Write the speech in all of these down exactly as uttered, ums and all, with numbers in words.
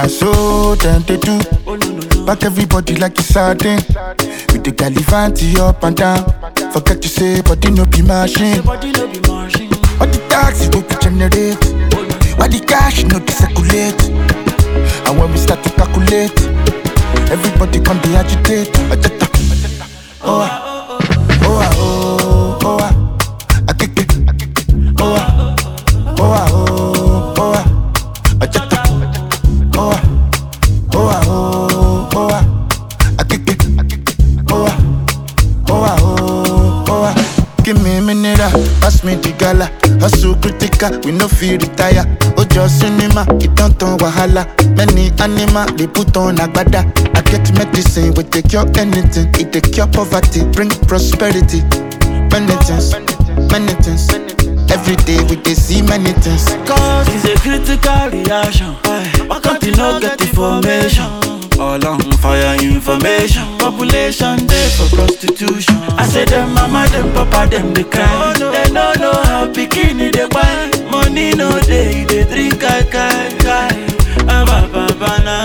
Now so them they do. Back everybody like it's sardine. With the Galifanti up and down. Forget to say, body no be machine. What the taxi go to generate? Why the cash no be circulate? And when we start to calculate, everybody come be agitate. Oh ah, oh ah, oh oh ah, I kick it. Oh ah, oh ah, oh oh ah, I just oh ah, oh ah, oh oh ah, I kick it. Oh ah, oh ah, oh oh ah. Give me a minute, pass me the gala. Hustle critical, we no feel retire. Ojo cinema, it don't turn wahala. Many animal, they put on agbada. I get medicine, we take cure anything. It take cure poverty, bring prosperity. Many things, many things. Every day we dey see many things. Cause it's a critical reaction. Why can't you not get information? All on fire information. Population day for prostitution. I say them mama, them papa, them they cry. They don't know how bikini they buy. Money no day, they drink kai kai kai. Ah ba ba ba na.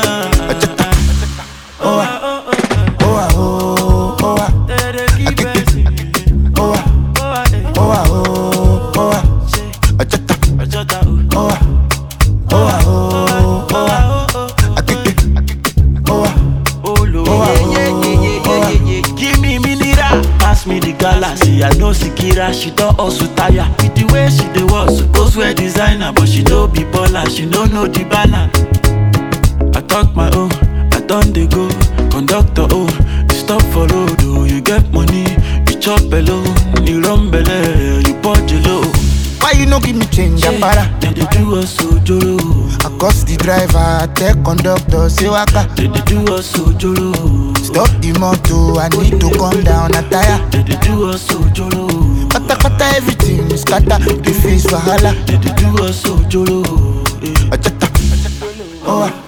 Oh ah, oh ah, oh oh ah. I kick it. Oh ah, oh ah, oh oh ah. Ajata, oh ah, oh ah, oh oh ah. I kick it. Oh ah, oh ah, give me mineral, pass me the galaxy. I know Sikira, she don't also tire. With the way she dey walk, suppose wear designer, but she don't be baller, she don't know the balance. I talk my own, I done dey go. Conductor, oh, you stop for road, oh, you get money, you chop alone, you run belle, you punch low. why you no give me change, Ambara? They dey do us so joro. I cost the driver, I tell conductor, say waka. They dey do us so joro. Stop the motor, I need to come down a tire. They dey do us so joro. Kata kata everything is scatter, the face wahala. They dey do us so joro. Ajata, oh ah.